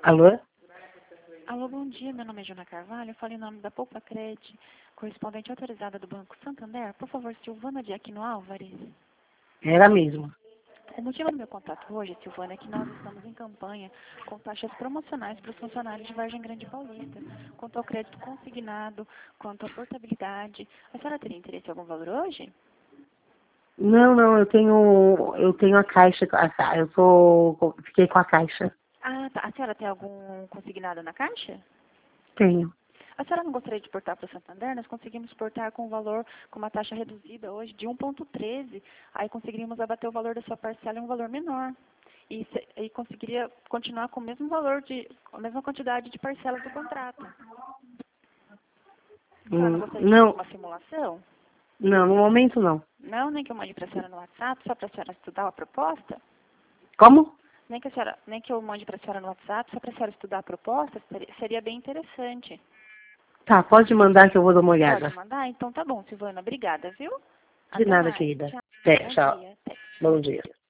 Alô? Alô, bom dia. Meu nome é Jona Carvalho. Eu falo em nome da Poupa Cred, correspondente autorizada do Banco Santander. Por favor, Silvana de Aquino Álvares. Era mesmo. O motivo do meu contato hoje, Silvana, é que nós estamos em campanha com taxas promocionais para os funcionários de Vargem Grande Paulista, quanto ao crédito consignado, quanto à portabilidade. A senhora teria interesse em algum valor hoje? Não, eu tenho a caixa, fiquei com a caixa. Ah, tá. A senhora tem algum consignado na caixa? Tenho. A senhora não gostaria de portar para o Santander? Nós conseguimos portar com valor, com uma taxa reduzida hoje de 1,13. Aí conseguiríamos abater o valor da sua parcela em um valor menor. E conseguiria continuar com o mesmo valor, com a mesma quantidade de parcelas do contrato. A senhora não gostaria de fazer Não, uma simulação? não, no momento não. Não, nem que eu mande para a senhora no WhatsApp, só para a senhora estudar a proposta? Como? Nem que eu mande para a senhora no WhatsApp, só para a senhora estudar a proposta, seria bem interessante. Tá, pode mandar que eu vou dar uma olhada. Pode mandar? Então tá bom, Silvana. Obrigada, viu? De Até nada, mais. querida. Tchau. Até, Bom tchau. dia. Até. Bom dia.